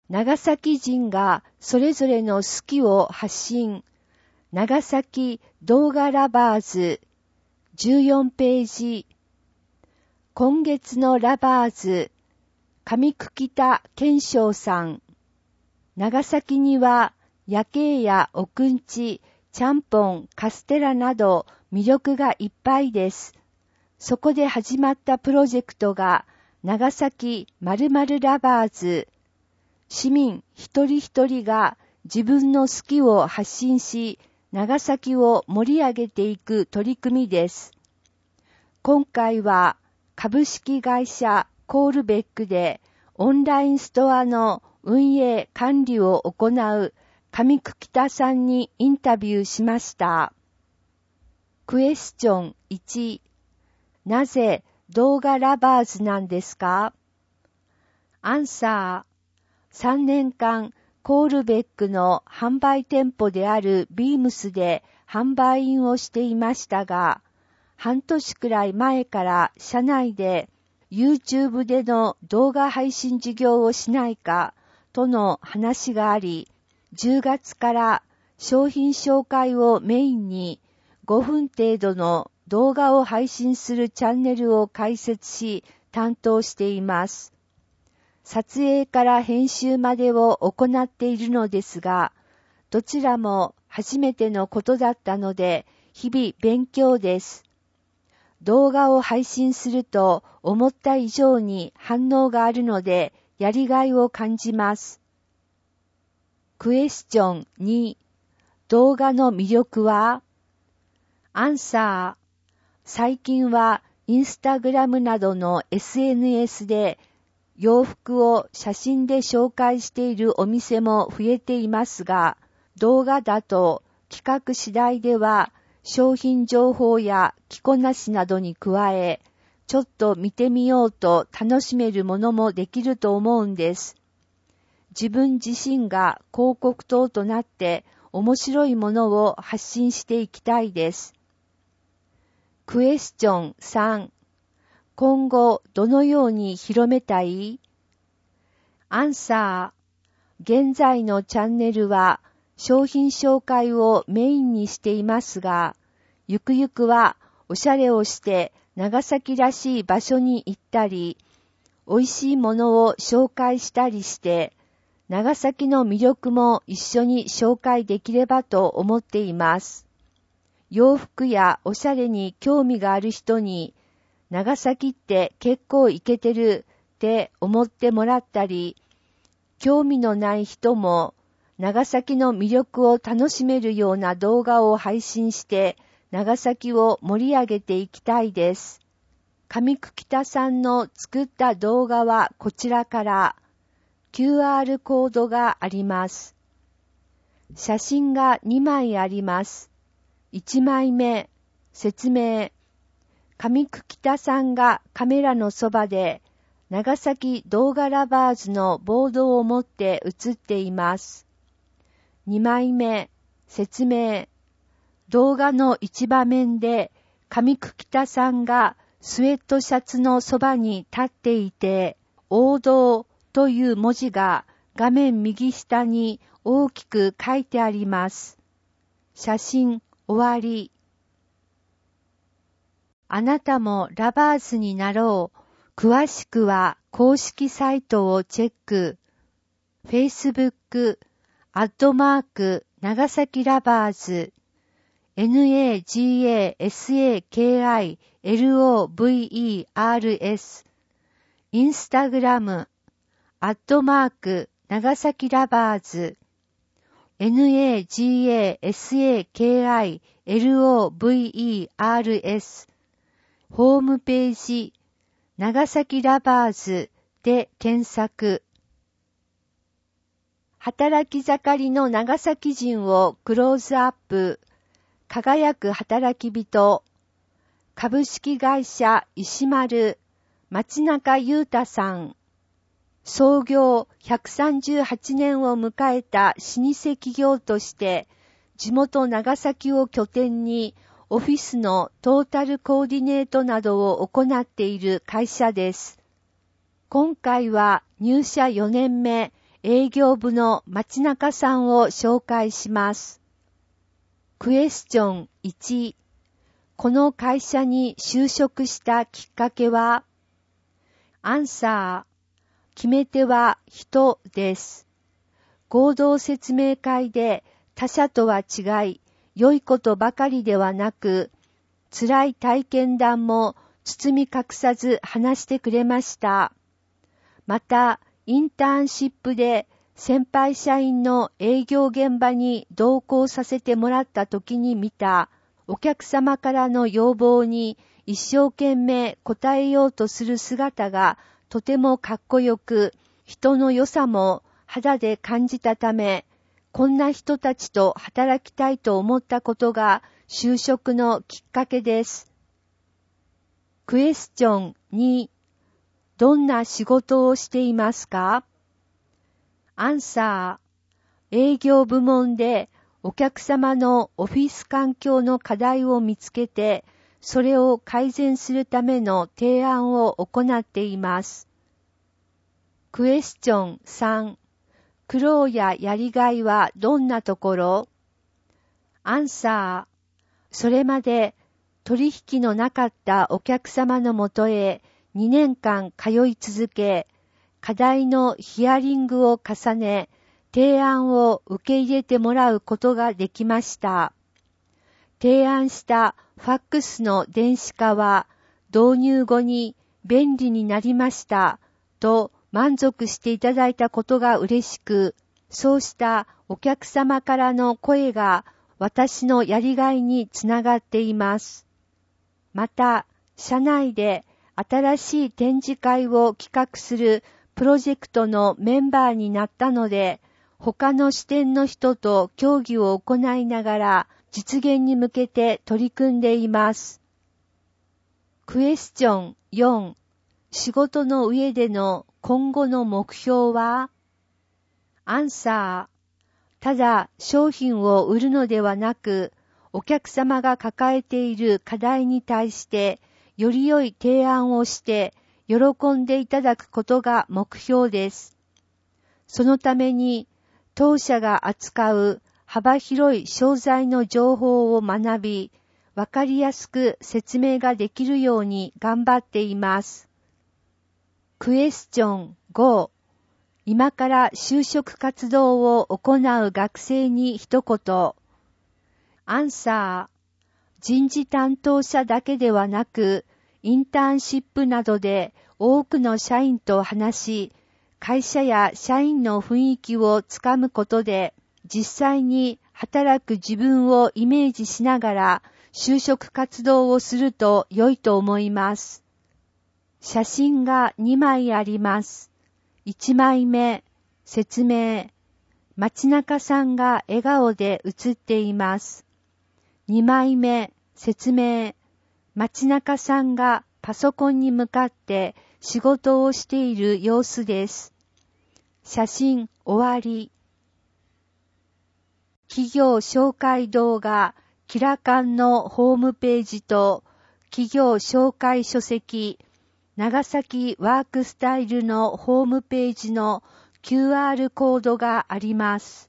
長崎人がそれぞれの好きを発信。長崎動画ラバーズ14ページ。今月のラバーズ、上久北健章さん。長崎には夜景やおくんち、ちゃんぽん、カステラなど魅力がいっぱいです。そこで始まったプロジェクトが長崎〇〇ラバーズ。市民一人一人が自分の好きを発信し、長崎を盛り上げていく取り組みです。今回は株式会社コールベックでオンラインストアの運営管理を行う上久北さんにインタビューしました。クエスチョン1、なぜ動画ラバーズなんですか？アンサー、3年間コールベックの販売店舗であるビームスで販売員をしていましたが、半年くらい前から社内で YouTube での動画配信事業をしないかとの話があり、10月から商品紹介をメインに5分程度の動画を配信するチャンネルを開設し担当しています。撮影から編集までを行っているのですが、どちらも初めてのことだったので日々勉強です。動画を配信すると思った以上に反応があるのでやりがいを感じます。クエスチョン2、動画の魅力は？アンサー、最近はインスタグラムなどの SNS で洋服を写真で紹介しているお店も増えていますが、動画だと企画次第では商品情報や着こなしなどに加え、ちょっと見てみようと楽しめるものもできると思うんです。自分自身が広告塔となって面白いものを発信していきたいです。クエスチョン3、今後どのように広めたい？アンサー、現在のチャンネルは商品紹介をメインにしていますが、ゆくゆくはおしゃれをして長崎らしい場所に行ったり、美味しいものを紹介したりして、長崎の魅力も一緒に紹介できればと思っています。洋服やおしゃれに興味がある人に、長崎って結構イケてるって思ってもらったり、興味のない人も長崎の魅力を楽しめるような動画を配信して長崎を盛り上げていきたいです。上久北さんの作った動画はこちらから QR コードがあります。写真が2枚あります。1枚目、説明。上久北さんがカメラのそばで長崎動画ラバーズのボードを持って写っています。2枚目、説明。動画の一場面で上久北さんがスウェットシャツのそばに立っていて、王道という文字が画面右下に大きく書いてあります。写真終わり。あなたもラバーズになろう。詳しくは公式サイトをチェック。Facebook、長崎ラバーズ、NAGASAKILOVERS、インスタグラム、長崎ラバーズ、NAGASAKILOVERS、ホームページ、長崎ラバーズで検索。働き盛りの長崎人をクローズアップ。輝く働き人。株式会社石丸、町中優太さん。創業138年を迎えた老舗企業として、地元長崎を拠点にオフィスのトータルコーディネートなどを行っている会社です。今回は入社4年目営業部の町中さんを紹介します。クエスチョン1、この会社に就職したきっかけは？アンサー、決め手は人です。合同説明会で他社とは違い、良いことばかりではなく、辛い体験談も包み隠さず話してくれました。また、インターンシップで先輩社員の営業現場に同行させてもらった時に見たお客様からの要望に一生懸命応えようとする姿がとてもかっこよく、人の良さも肌で感じたため、こんな人たちと働きたいと思ったことが就職のきっかけです。クエスチョン2、どんな仕事をしていますか？アンサー、営業部門でお客様のオフィス環境の課題を見つけて、それを改善するための提案を行っています。クエスチョン3、苦労ややりがいはどんなところ？アンサー、それまで取引のなかったお客様のもとへ2年間通い続け、課題のヒアリングを重ね、提案を受け入れてもらうことができました。提案したファックスの電子化は導入後に便利になりましたと満足していただいたことが嬉しく、そうしたお客様からの声が私のやりがいにつながっています。また、社内で新しい展示会を企画するプロジェクトのメンバーになったので、他の支店の人と協議を行いながら実現に向けて取り組んでいます。クエスチョン4、仕事の上での今後の目標は？アンサー、ただ商品を売るのではなく、お客様が抱えている課題に対してより良い提案をして喜んでいただくことが目標です。そのために当社が扱う幅広い商材の情報を学び、わかりやすく説明ができるように頑張っています。クエスチョン5、今から就職活動を行う学生に一言。アンサー、人事担当者だけではなく、インターンシップなどで多くの社員と話し、会社や社員の雰囲気をつかむことで、実際に働く自分をイメージしながら就職活動をすると良いと思います。写真が2枚あります。1枚目、説明。町中さんが笑顔で写っています。2枚目、説明。町中さんがパソコンに向かって仕事をしている様子です。写真終わり。企業紹介動画、キラカンのホームページと企業紹介書籍、長崎ワークスタイルのホームページの QR コードがあります。